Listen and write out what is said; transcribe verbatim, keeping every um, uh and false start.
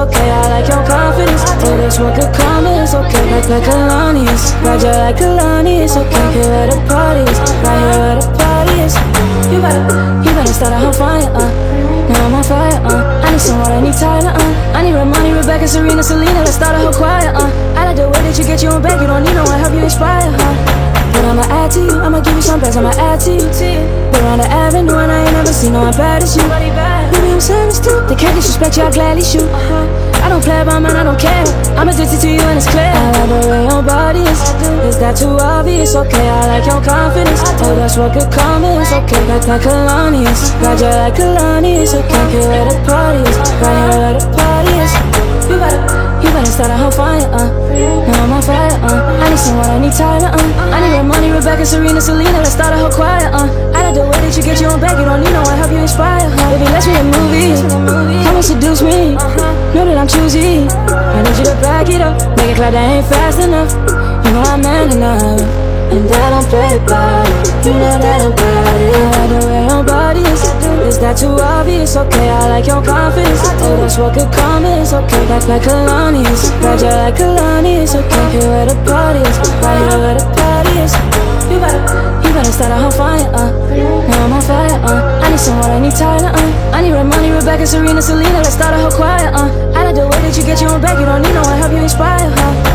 okay. I like your confidence. Oh, that's what good karma is, okay. Like like Kalani's, Roger like Kalani, it's okay. Here where the party is, right here where the party is. You better, you better start a whole fire, uh. Now I'm on fire, uh. I need someone, I need Tyler, uh. I need Ramani, Rebecca, Serena, Selena. Let's start a whole choir, uh. I like the way that you get you on back. You don't need no one, help you inspire, huh? But I'ma add to you, I'ma give you some best, I'ma add to you. We're on the avenue and I ain't never seen no one bad as you. Baby, I'm serious too. They can't disrespect you, I'll gladly shoot. I don't play about mine, I don't care. I'm addicted to you and it's clear. I like the way your body is. Is that too obvious? Okay, I like your confidence. Oh, that's what good karma is. Okay, like like Kalani is. Roger like Kalani is. Okay, here where the party is. Right here where the party is. You better, you better start a whole fire, uh. Now I'm on fire, uh. I need someone, I need Tyler, uh. I need Ramani, Rebecca, Serena, Selena. Let's start a whole choir, uh. I like the way that you get you on back. You don't need no one, help you inspire, huh? Baby, let's make a movie. Come and seduce me. Know that I'm choosy. I need you to back it up. Make it clap, that ain't fast enough. You know I'm man enough, and that I'm played by. You know that I'm bad. I like the way your body is. Is that too obvious? Okay, I like your confidence. Oh, that's what good karma is. Okay, like like Kalani is. Roger like Kalani is. Okay, here where the party is. Right here where the party is. You better, you better start a whole fire, uh. Now I'm on fire, uh. I need someone, I need Tyler, uh. I need Ramani, Rebecca, Serena, Selena. Let's start a whole choir, uh. I like the way that you get you on back. You don't need no one, help you inspire, huh?